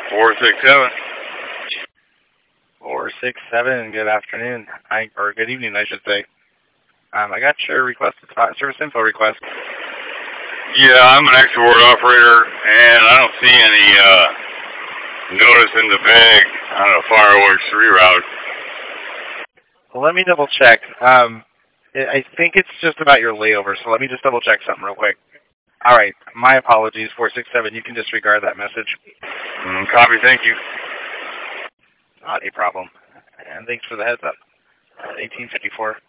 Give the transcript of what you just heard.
467. 467. Good afternoon. Or good evening, I should say. I got your requested spot service info request. Yeah, I'm an export operator, and I don't see any notice in the bag on a fireworks reroute. Well, let me double check. I think it's just about your layover, so let me just double check something real quick. All right, my apologies, 467. You can disregard that message. Copy, thank you. Not a problem. And thanks for the heads up. 1854.